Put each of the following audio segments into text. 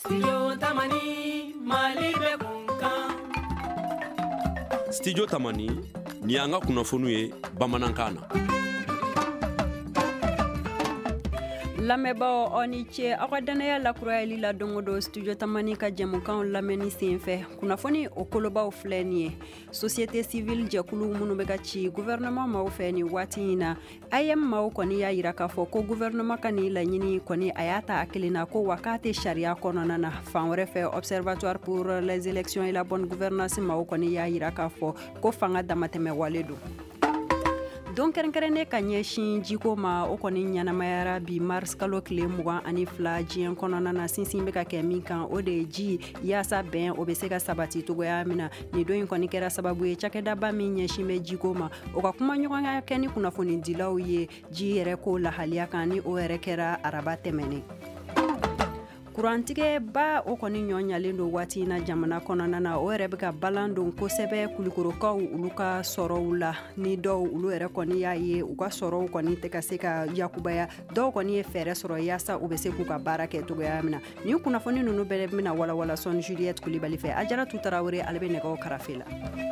Studio Tamani ni an ka kunnafoniw ye bamanankan na. Lamɛnbaaw aw ni ce aw ka danaya lakurayali la don o don Studio Tamani ka jɛmukanw lamɛnni senfɛ kunnafoni o kolobaw filɛ nin ye société civile jɛkulu minnu bɛ ka ci gouvernement maaw fɛ ni waati in na IM maaw kɔni y'a yira k'a fɔ ko gouvernement ka ni laɲini kɔni a y'a ta a kelen na ko wa k'a tɛ sariya kɔnɔna na fan wɛrɛ fɛ observatoire pour les élections et la bonne gouvernance maaw kɔni y'a yira k'a fɔ ko fanga damatɛmɛ wale don. Don kɛrɛnkɛrɛnnen ka ɲɛsin jiko ma o kɔni ɲanamayara bi mars kalo tile 22 diɲɛ kɔnɔna na sinsin bɛ ka kɛ min kan o de ye ji yaasa bɛn o bɛ se ka sabati togoya min na ni don in kɔni kɛra sababu ye cakɛdaba min ɲɛsin bɛ jiko ma o ka kuma ɲɔgɔnya kɛ ni kunnafonidilaw ye ji yɛrɛ ko lahaliya kan ni o yɛrɛ kɛra araba tɛmɛnen. Kurantigɛ ba o kɔni ɲɔɲalen don waati na jamana kɔnɔna na o yɛrɛ bɛ ka balan don kosɛbɛ kulikorokaw olu ka sɔrɔw la ni dɔw olu yɛrɛ kɔni y'a ye u ka sɔrɔw kɔni tɛ ka se ka yakubaya dɔw kɔni ye fɛɛrɛ sɔrɔ yaasa u bɛ se k'u ka baara kɛ togoya min na ni kunnafoni ninnu bɛɛ bɛna walawala sɔn Juliette Kulibali fɛ Ajaratu Tarawele ale bɛ nɛgɛw karafe la.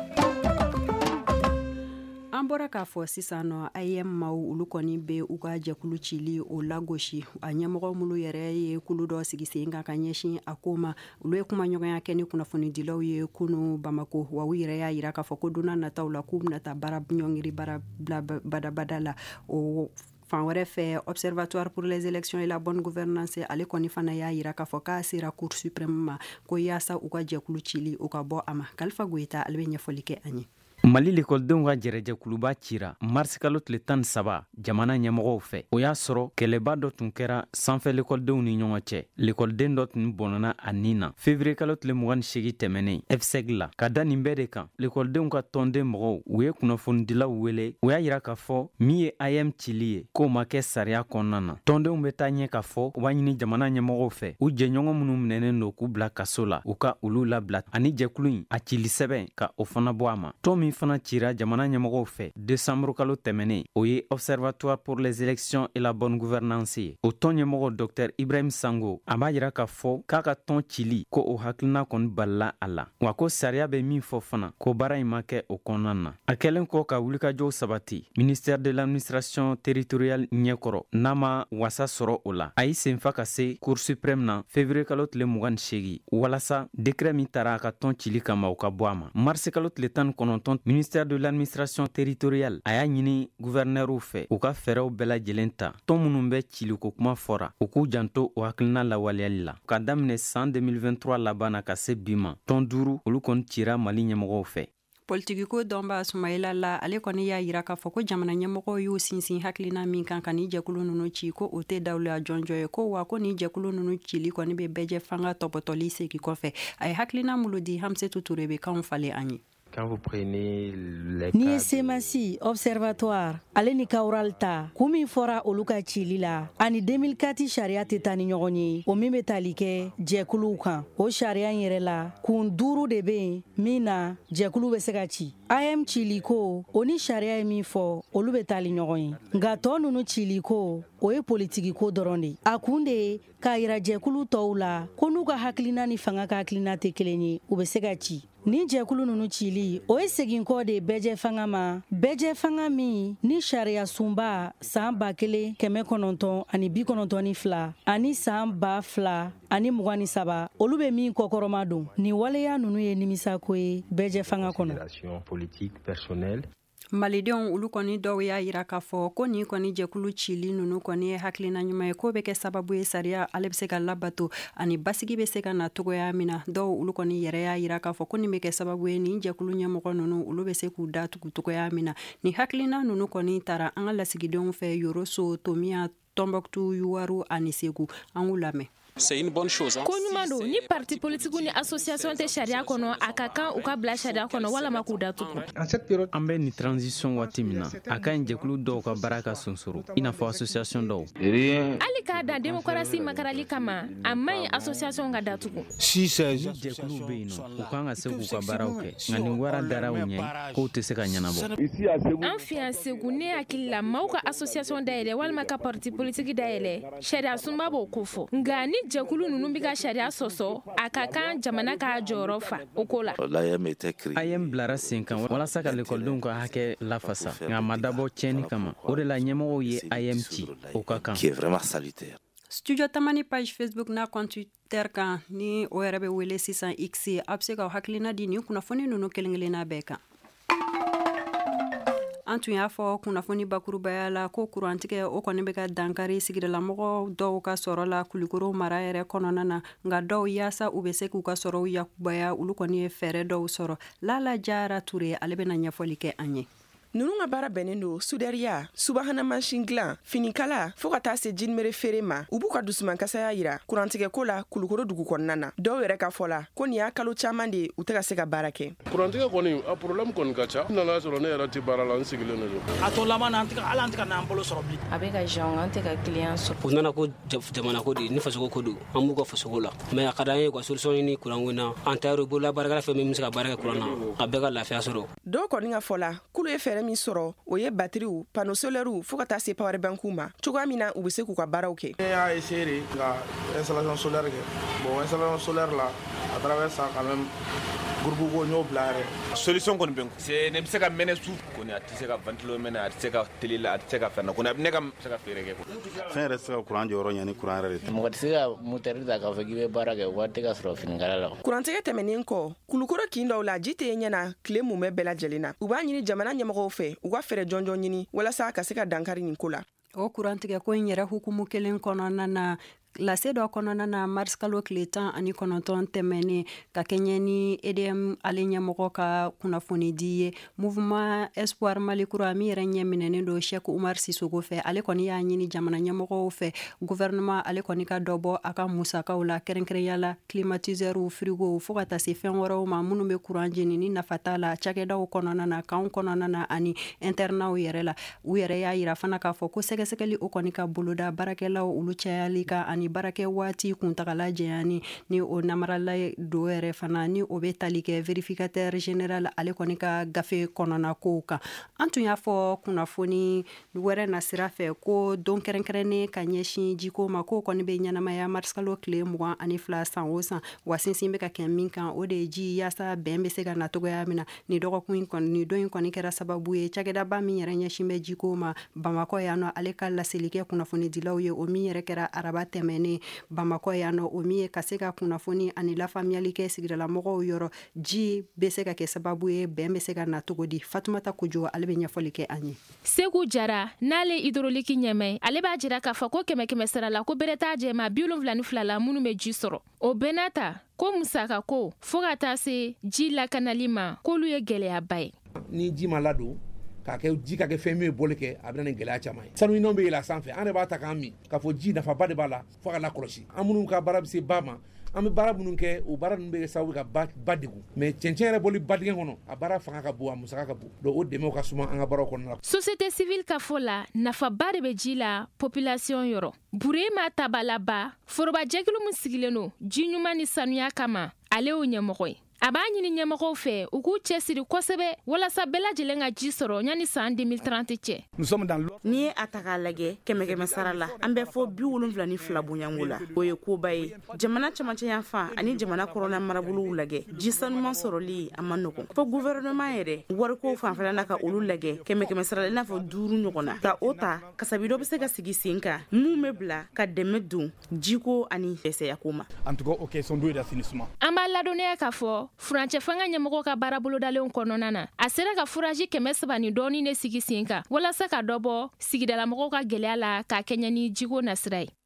An bɔra k'a fɔ sisan nɔ IM maaw olu kɔni bɛ u ka jɛkulu cili o lagosi a ɲɛmɔgɔ minnu yɛrɛ ye kulu dɔ sigi sen kan ka ɲɛsin a ko ma olu ye kuma ɲɔgɔnya kɛ ni kunnafonidilaw ye kunu Bamako wa u yɛrɛ y'a yira k'a fɔ ko donna nataw la k'u bɛna taa baara ɲɔngiri baara badabada la o fan wɛrɛ fɛ observatoire pour les élections et la bonne gouvernance ale kɔni fana y'a yira k'a fɔ k'a sera cour suprême ma ko yaasa u ka jɛkulu cili u ka bɔ a ma Kalifa Goyita ale bɛ ɲɛfɔli kɛ an ye. Mali l'écoledenw ka jɛrɛjɛkuluba cira mars kalo tile 13 jamana ɲɛmɔgɔw fɛ o y'a sɔrɔ kɛlɛba dɔ tun kɛra sanfɛ l'écoledenw ni ɲɔgɔn cɛ l'écoleden dɔ tun bɔnana a nin na février kalo tile 28 tɛmɛnen FSEG la ka da nin bɛɛ de kan l'écoledenw ka tɔnden mɔgɔw u ye kunnafonidilaw wele u y'a yira k'a fɔ min ye IM cili ye k'o ma kɛ sariya kɔnɔna na tɔndenw bɛ taa ɲɛ k'a fɔ u b'a ɲini jamana ɲɛmɔgɔw fɛ u jɛɲɔgɔn minnu minɛnen don k'u bila kaso la u ka olu labila ani jɛkulu in a cili sɛbɛn ka o fana bɔ a ma tɔn min fana cira jamana ɲɛmɔgɔw fɛ décembre kalo tɛmɛnen o ye observatoire pour les élections et la bonne gouvernance ye o tɔn ɲɛmɔgɔ Dr Ibrahim Sango a b'a yira k'a fɔ k'a ka tɔn cili ko o hakilina kɔni balila a la wa ko sariya bɛ min fɔ fana ko baara in ma kɛ o kɔnɔna na a kɛlen kɔ ka wulikajɔw sabati ministère de l'administration territoriale ɲɛkɔrɔ n'a ma wasa sɔrɔ o la a y'i senfa ka se cour suprême na février kalo tile 28 walasa décret min tara a ka tɔn cili kama o ka bɔ a ma mars kalo tile 19 ministère de l'administration territoriale a y'a ɲini gouverneur fɛ u ka fɛɛrɛw bɛɛ lajɛlen ta tɔn minnu bɛ ciliko kuma fɔra u k'u janto o hakilina lawaleyali la ka daminɛ san 2023 laban na ka se bi ma tɔn 5 olu kɔni cira Mali ɲɛmɔgɔw fɛ. Politigiko dɔnba Sumayila la ale kɔni y'a yira k'a fɔ ko jamana ɲɛmɔgɔw y'u sinsin hakilina min kan ka ni jɛkulu ninnu ci ko o tɛ dawuya jɔnjɔ ye ko wa ko ni jɛkulu ninnu cili kɔni bɛ bɛjɛ fanga tɔpɔtɔli segin kɔfɛ a ye hakilina minnu di Hamsetu Ture bɛ kanw falen an ye. Ni semasi observatoire ale ni Kaural ta kun min fɔra olu ka cili la ani 2004 sariya tɛ taa ni ɲɔgɔn ye o min bɛ tali kɛ jɛkuluw kan o sariya in yɛrɛ la kun 5 de bɛ yen min na jɛkulu bɛ se ka ci IM cili ko o ni sariya ye min fɔ olu bɛ tali ɲɔgɔn ye nka tɔ ninnu cili ko o ye politiki ko dɔrɔn de a kun de ye k'a yira jɛkulu tɔw la ko n'u ka hakilina ni fanga ka hakilina tɛ kelen ye u bɛ se ka ci ni jɛkulu ninnu cili o ye segin kɔ de bɛjɛ fanga ma bɛjɛ fanga min ni sariya sunba san 1992 ani san 2023 ani 23 olu bɛ min kɔkɔrɔma don ni waleya ninnu ye nimisako ye bɛjɛ fanga kɔnɔ. Malidenw olu kɔni dɔw y'a yira k'a fɔ ko ni kɔni jɛkulu cili ninnu kɔni ye hakilina ɲuman ye ko bɛ kɛ sababu ye sariya ale bɛ se ka labato ani basigi bɛ se ka na togoya min na dɔw olu kɔni yɛrɛ y'a yira k'a fɔ ko nin bɛ kɛ sababu ye ni jɛkulu ɲɛmɔgɔ ninnu olu bɛ se k'u datugu togoya min na ni hakilina ninnu kɔni taara an ka lasigidenw fɛ Yoroso Tomiya Tombouctou Yuwaru ani Segu an k'u lamɛn. C'est une bonne chose. Ko ɲuman don ni parti politique ni association tɛ sariya kɔnɔ a ka kan u ka bila sariya kɔnɔ walama k'u datugu. An bɛ ni transition waati min na a ka ɲi jɛkulu dɔw ka baara ka sonsoro i n'a fɔ association dɔw. Hali k'a dan démocratie makarali kama a man ɲi association ka datugu. Ni jɛkulu bɛ yen nɔ u kan ka se k'u ka baaraw kɛ nka nin wara daraw ɲɛ k'o tɛ se ka ɲɛnabɔ. An fɛ yan Segu ne hakili la maaw ka association dayɛlɛ walima ka parti politique dayɛlɛ sariya sunba b'o ko fɔ nka ni jɛkulu nunu bi ka sariya sɔsɔ a ka kan jamana ka jɔyɔrɔ fa o ko la. AYM bilara sen kan walasa ka lekɔlidenw ka hakɛ lafasa nka ma dabɔ tiɲɛni kama o de la ɲɛmɔgɔw ye AYM ci o ka kan. Studio Tamani page Facebook n'a compte Twitter kan ni o yɛrɛ bɛ wele sisan X a bɛ se ka hakilina di ni kunnafoni ninnu kelen-kelenna bɛɛ kan. An tun y'a fɔ kunnafoni bakurubaya la ko kurantigɛ o kɔni bɛ ka dankari sigidalamɔgɔ dɔw ka sɔrɔ la Kulikoro mara yɛrɛ kɔnɔna na nka dɔw yaasa u bɛ se k'u ka sɔrɔw yakubaya olu kɔni ye fɛɛrɛ dɔw sɔrɔ. Lala Jara Ture ale bɛna ɲɛfɔli kɛ an ye. Nunu ka baara bɛnnen don sudariya, subahana mansin dilan, finikala, fo ka taa se jinimere feere ma. U b'u ka dusumankasaya yira kurantigɛko la Kulikoro dugu kɔnɔna na. Dɔw yɛrɛ ka fɔ la ko nin y'a kalo caman de u tɛ ka se ka baara kɛ. Kurantigɛ kɔni a problème kɔni ka ca. Nana sɔrɔ ne yɛrɛ tɛ baara la, n sigilen de don. A tɔ laban na ala an tɛ ka n'an bolo sɔrɔ bilen. A bɛ ka jan an tɛ ka client sɔrɔ. U nana ko jamana ko de ni fasoko ko don an b'u ka fasoko la. Mais a ka d'an ye ka solution ɲini kuranko na. An ta yɛrɛ bolola baarakɛla fɛn min bɛ se ka baara kɛ kuran na a bɛɛ ka lafiya sɔrɔ. Dɔw kɔni ka fɔ la k'olu ye fɛɛrɛ min sɔrɔ o ye batteriw, panneaux solaires fo ka taa se power banku ma. Cogoya min na u bɛ se k'u ka baaraw kɛ. Ne y'a essayer de ka installation solaire kɛ. Bon installation solaire la à travers ça quand même groupe ko ɲ'o bila yɛrɛ. Solution kɔni bɛ c'est ne bɛ se ka mɛnɛ su kɔni a tɛ se ka ventilo mɛnɛ a tɛ se ka télé la a tɛ se ka fɛn na kɔni a bɛ ne ka se ka feere kɛ. Fɛn yɛrɛ tɛ se ka courant jɔyɔrɔ ɲɛ ni courant yɛrɛ de tɛ. Mɔgɔ tɛ se ka moteur ta k'a fɔ k'i bɛ baara kɛ wari tɛ ka sɔrɔ finikala la. Kurantigɛ tɛmɛnen kɔ Kulikoro kin dɔw la ji tɛ ɲɛna tile mun bɛ bɛɛ lajɛlen na. U b'a ɲini jamana ɲɛmɔgɔw fɛ u ka fɛɛrɛ jɔnjɔn ɲini walasa ka se ka dankari nin ko la. O kurantigɛ ko in yɛrɛ hukumu kelen kɔnɔna na lase dɔ kɔnɔna na mars kalo tile 19 tɛmɛnen ka kɛɲɛ ni EDM ale ɲɛmɔgɔ ka kunnafoni di ye mouvement espoir mali kura min yɛrɛ ɲɛ minɛnen don Sheikh Umar Sisoko fɛ ale kɔni y'a ɲini jamana ɲɛmɔgɔw fɛ gouvernement ale kɔni ka dɔ bɔ a ka musakaw la kɛrɛnkɛrɛnya la climatiseur frigo fo ka taa se fɛn wɛrɛw ma minnu bɛ courant jeni ni nafa t'a la cakɛdaw kɔnɔna na kanw kɔnɔna na ani internaw yɛrɛ la u yɛrɛ y'a yira fana k'a fɔ ko sɛgɛsɛgɛli o kɔni ka boloda baarakɛlaw olu cayali ka ani barakɛ waati kuntagala jɛyani ni o namarala do yɛrɛ fana ni o bɛ tali kɛ vérificateur général ale kɔni ka gafe kɔnɔna kow kan an tun y'a fɔ kunnafoni wɛrɛ na sira fɛ ko don kɛrɛnkɛrɛnnen ka ɲɛsin jiko ma ko kɔni bɛ ɲɛnamaya mars kalo tile 22 san o san wa sinsin bɛ ka kɛ min kan o de ye ji yaasa bɛn bɛ se ka na cogoya min na ni dɔgɔkun in kɔni ni don in kɔni kɛra sababu ye cakɛdaba min yɛrɛ ɲɛsin bɛ jiko ma Bamakɔ yan nɔ ale ka laselikɛ kunnafoni dilaw ye o min yɛrɛ kɛra araba tɛmɛnen Bamakɔ yan nɔ o min ye ka se ka kunnafoni ani lafaamuyali kɛ sigidalamɔgɔw yɔrɔ ji bɛ se ka kɛ sababu ye bɛn bɛ se ka na cogo di Fatumata Kojo ale bɛ ɲɛfɔli kɛ an ye. Segu Jara n'ale hydraulique ɲɛmɛ ale b'a jira k'a fɔ ko 100 sara la ko bere t'a jɛma 72 la minnu bɛ ji sɔrɔ o bɛɛ n'a ta ko musaka ko fo ka taa se ji lakanali ma k'olu ye gɛlɛyaba ye. Ni ji ma ladon k'a kɛ ji ka kɛ fɛn min bɔli kɛ a bɛ na ni gɛlɛya caman ye sanuɲinɛw bɛ yɛlɛ a sanfɛ an de b'a ta k'an min k'a fɔ ji nafaba de b'a la fo ka lakɔlɔsi an minnu ka baara bɛ se ba ma an bɛ baara minnu kɛ o baara ninnu bɛ kɛ sababu ka ba degun mais cɛncɛn yɛrɛ bɔli ba dingɛ kɔnɔ a baara fanga ka bon a musaka ka bon donc o dɛmɛw ka suma an ka baaraw kɔnɔna la. Société civile ka fɔ la nafaba de bɛ ji la population yɔrɔ Burema Tabalaba forobajɛkulu min sigilen don ji ɲuman ni sanuya kama ale y'o ɲɛmɔgɔ ye. A b'a ɲini ɲɛmɔgɔw fɛ u k'u cɛsiri kosɛbɛ walasa bɛɛ lajɛlen ka ji sɔrɔ yanni san 2030 cɛ. N'i ye a ta k'a lajɛ 100 sara la an bɛ fɔ 72 bonyanko la o ye koba ye jamana camancɛ yan fan ani jamana kɔrɔna marabolow lajɛ ji sanuman sɔrɔli a ma nɔgɔn fo gouvernement yɛrɛ wariko fanfɛla na ka olu lajɛ 100 sara la i n'a fɔ 5 ɲɔgɔn na ka o ta kasabi dɔ bɛ se ka sigi sen kan mun bɛ bila ka dɛmɛ don jiko ani dɛsɛyako ma. An b'a ladɔnniya k'a fɔ furancɛ fanga ɲɛmɔgɔ ka baara bolodalenw kɔnɔna na a sera ka furaji 300 ni dɔɔni de sigi sen kan walasa ka dɔ bɔ sigidalamɔgɔw ka gɛlɛya la k'a kɛɲɛ ni jiko nasira ye.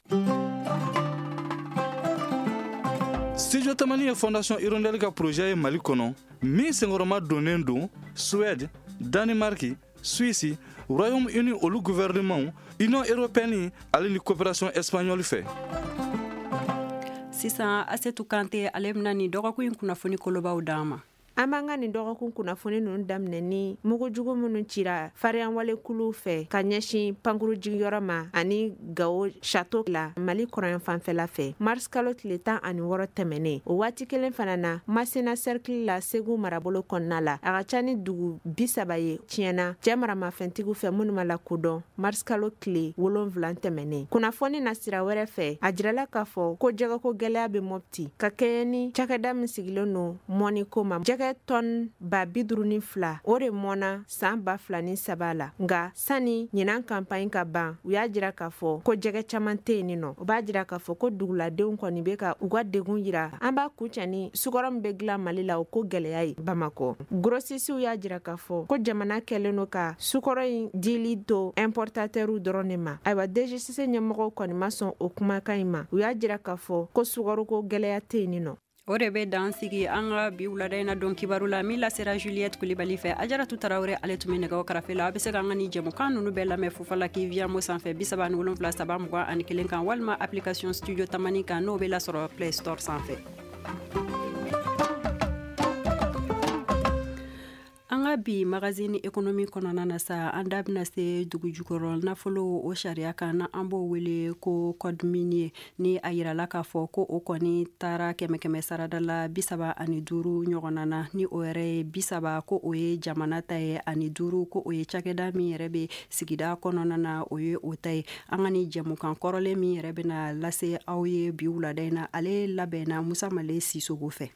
Studio Tamani ye Fondation Hirondelle ka projet ye Mali kɔnɔ min senkɔrɔma donnen don Suède, Danemark, Suisse, Royaume-Uni olu gouvernement, Union européenne ale ni coopération espagnole fɛ. Sisan Asetu Kante ale bɛna ni dɔgɔkun in kunnafoni kolobaw d'an ma. an b'an ka nin dɔgɔkun kunnafoni ninnu daminɛ ni mugujugu minnu cira fariyan wale kulu fɛ ka ɲɛsin pankuru jigiyɔrɔ ma ani Gao Chateau la Mali kɔrɔyan fanfɛla fɛ mars kalo tile 16 tɛmɛnen. O waati kelen fana na Masina Cercle la Segu marabolo kɔnɔna la a ka ca ni dugu 30 ye tiɲɛna cɛ maramafɛntigiw fɛ minnu ma lakodɔn mars kalo tile 7 tɛmɛnen. Kunnafoni na sira wɛrɛ fɛ a jirala k'a fɔ ko jɛgɛko gɛlɛya bɛ Mopti ka kɛɲɛ ni cakɛda min sigilen no mɔniko ma. Jɛgɛ tɔn 52 o de mɔna san 2003 la nga sani ɲinan campagne ka ban u y'a jira k'a fɔ ko jɛgɛ caman tɛ yen nɔ. O b'a jira k'a fɔ ko duguladenw kɔni bɛ ka u ka degun yira. An b'a kuncɛ ni sukɔrɔ min bɛ dilan Mali la o ko gɛlɛya ye Bamako. Grossistes y'a jira k'a fɔ ko jamana kɛlen no ka sukɔrɔ in dili to importateurs dɔrɔn de ma. Ayiwa DGCC ɲɛmɔgɔw kɔni ma sɔn o kumakan in ma. U y'a jira k'a fɔ ko sukɔrɔko gɛlɛya tɛ yen nɔ. O de bɛ dan sigi an ka bi wulada in na dɔn kibaru la min lasera Juliette Kulibali fɛ Ajaratu Tarawele ale tun bɛ nɛgɛw karafe la a bɛ se ka an ka ni jɛmukan ninnu bɛɛ lamɛn Fufalaki via mo sanfɛ 37 kan walima application studio Tamani kan n'o bɛ lasɔrɔ Play Store sanfɛ. An ka bi magazine économie kɔnɔna na sa an da bɛna se dugu jukɔrɔ nafolo o sariya kan na an b'o wele ko code minier ni a yirala k'a fɔ ko o kɔni taara 100 sarada la 35 ɲɔgɔnna na ni o yɛrɛ ye 30 ko o ye jamana ta ye ani 5 ko o ye cakɛda min yɛrɛ bɛ sigida kɔnɔna na o ye o ta ye. An ka ni jɛmukan kɔrɔlen min yɛrɛ bɛna lase aw ye bi wulada in na ale labɛnna Musa Male Sisogo fɛ.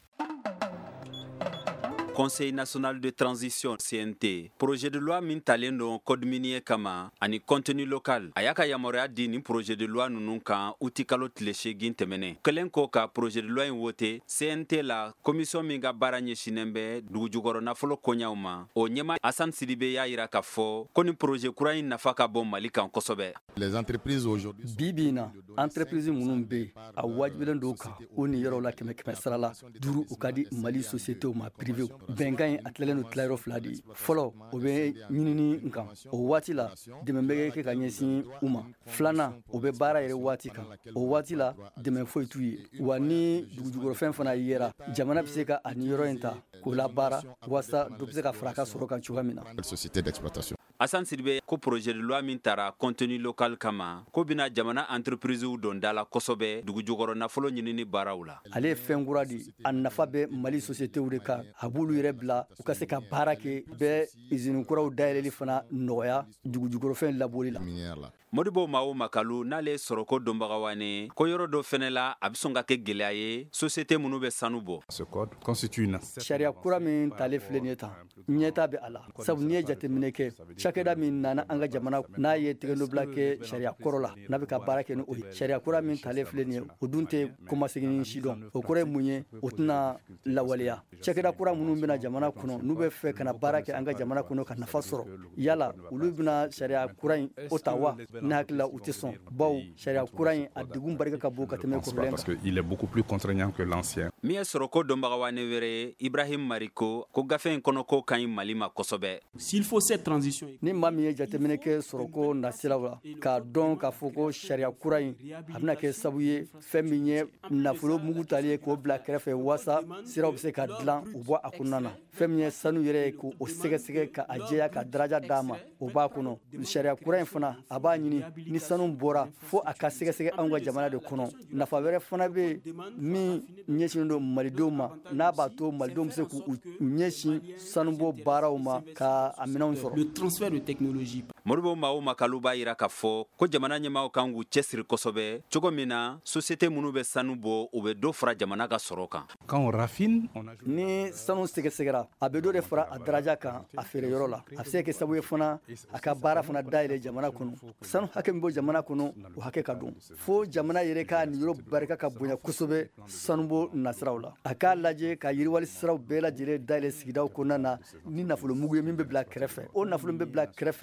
Conseil national de transition CNT projet de loi min talen don code minier kama ani contenu local a y'a ka yamaruya di ni projet de loi ninnu kan uti kalo tile 8 tɛmɛnen kelen ko ka projet de loi in wote CNT la commission min ka baara ɲɛsinen bɛ dugujukɔrɔ nafolo koɲaw ma o ɲɛma Asan Sidibe y'a yira k'a fɔ ko ni projet kura in nafa ka bon Mali kan kosɛbɛ. Les entreprises aujourd'hui bibi na entreprise minnu bɛ a wajibilen don kan o ni yɔrɔ la 100 sara la 5 u ka di Mali société ma privé bɛnkan ye a tilalen no tilayɔrɔ 2 de fɔlɔ o bɛ ɲinini nkan o waati la dɛmɛ bɛ kɛ ka ɲɛsin u ma filanan o bɛ baara yɛrɛ waati kan o waati la dɛmɛ foyi t'u ye wa ni dugujukɔrɔfɛn fana yera jamana bɛ se ka a ni yɔrɔ in ta k'o la baara walasa dɔ bɛ se ka fara ka sɔrɔ kan cogoya min na. Société d'exploitation. Asan Sidibe ko projet de loi min tara contenu local kama ko bina jamana entreprisew don dala kosɛbɛ dugujukɔrɔ nafolo ɲinini baaraw la. Ale ye fɛn kura di a nafa bɛ Mali sociétéw de kan a b'olu yɛrɛ bila u ka se ka baara kɛ bɛɛ usine kuraw dayɛlɛli fana nɔgɔya dugujukɔrɔfɛn labɔli la. Modibo Mao Makalu n'ale sɔrɔ ko dɔnbagawane ko yɔrɔ dɔ fɛnɛ la a bɛ sɔn ka kɛ gɛlɛya ye société minnu bɛ sanu bɔ. Ce code constitue une sariya kura min tale filɛ nin ye tan ɲɛta bɛ a la sabu n'i ye jateminɛ kɛ cakɛda min nana an ka jamana n'a ye tigɛnobila kɛ sariya kɔrɔ la n'a bɛ ka baara kɛ ni o ye sariya kura min tale filɛ nin ye o dun tɛ komasegin si dɔn o kɔrɔ ye mun ye o tɛna lawaleya cakɛda kura minnu bɛna jamana kɔnɔ n'u bɛ fɛ ka na baara kɛ an ka jamana kɔnɔ ka nafa sɔrɔ yala olu bɛna sariya kura in o ta wa ne hakilila u tɛ sɔn baw sariya kura in a degun barika ka bon ka tɛmɛ kɔrɔlen parce que il est beaucoup plus contraignant que l'ancien. Min ye sɔrɔ ko dɔnbagawane wɛrɛ ye Ibrahim Mariko ko gafe in kɔnɔ ko ka ɲi Mali ma kosɛbɛ. S'il faut cette transition ni maa min ye jateminɛ kɛ sɔrɔko nasiraw la k'a dɔn k'a fɔ ko sariya kura in a bɛna kɛ sabu ye fɛn min ye nafolo mugu tali ye k'o bila kɛrɛfɛ walasa siraw bɛ se ka dilan u bɔ a kɔnɔna na fɛn min ye sanu yɛrɛ ye k'o sɛgɛsɛgɛ ka a jɛya ka daraja d'a ma o b'a kɔnɔ sariya kura in fana a b'a ɲini ni sanu bɔra fo a ka sɛgɛsɛgɛ anw ka jamana de kɔnɔ nafa wɛrɛ fana bɛ min ɲɛsinnen don malidenw ma n'a b'a to malidenw bɛ se k'u ɲɛsin sanubɔ baaraw ma ka a minɛnw sɔrɔ. Le transfert de technologie. Modibo Mao Makalu b'a yira k'a fɔ ko jamana ɲɛmaaw kan k'u cɛsiri kosɛbɛ cogo min na société minnu bɛ sanu bɔ u bɛ dɔ fara jamana ka sɔrɔ kan. Quand on raffine, on a ni sanu sɛgɛsɛgɛra a bɛ dɔ de fara a daraja kan a feere yɔrɔ la a bɛ se kɛ sabu ye fana a ka baara fana dayɛlɛ jamana kɔnɔ sanu hakɛ min bɔ jamana kɔnɔ o hakɛ ka don fo jamana yɛrɛ ka nin yɔrɔ barika ka bonya kosɛbɛ sanubɔ nasiraw la a k'a lajɛ ka yiriwali siraw bɛɛ lajɛlen dayɛlɛ sigidaw kɔnɔna na ni nafolo mugu ye min bɛ bila kɛrɛfɛ o nafolo min bɛ bila kɛrɛfɛ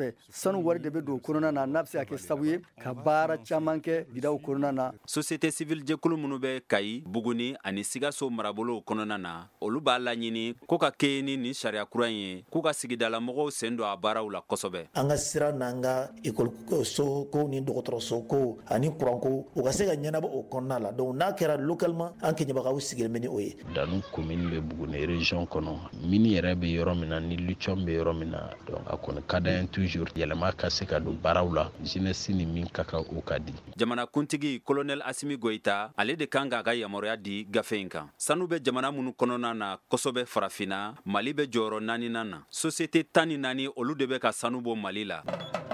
sanu wari de be don kɔnɔna na n'a bɛ se ka kɛ sabu ye ka baara caman kɛ gidaw kɔnɔna na. Société civile jɛkulu minnu bɛ Kayi, Buguni ani Sigaso marabolow kɔnɔna na, olu b'a laɲini ko ka kɛ ni sariya kura ye k'u ka sigidala mɔgɔw sen don a baaraw la kosɛbɛ. An ka sira n'an ka ekɔliso ko ni dɔgɔtɔrɔso ko ani kuranko u ka se ka ɲɛnabɔ o kɔnɔna la. Donc n'a kɛra localement an kɛɲɛbagaw sigilen bɛ ni o ye. Danu commune bɛ Buguni région kɔnɔ, mini yɛrɛ bɛ yɔrɔ min na ni lithium bɛ yɔrɔ min na, donc a kɔni ka d'an ye toujours yɛlɛma ka se ka don baaraw la, jeunesse ni min ka kan o ka di. Jamanakuntigi Colonel Asimi Goita ale de kan k'a ka yamaruya di gafe in kan. Sanu bɛ jamana minnu kɔnɔna na kosɛbɛ farafinna, Mali bɛ jɔyɔrɔ 4nan na. Société 14 olu de bɛ ka sanu bɔ Mali la.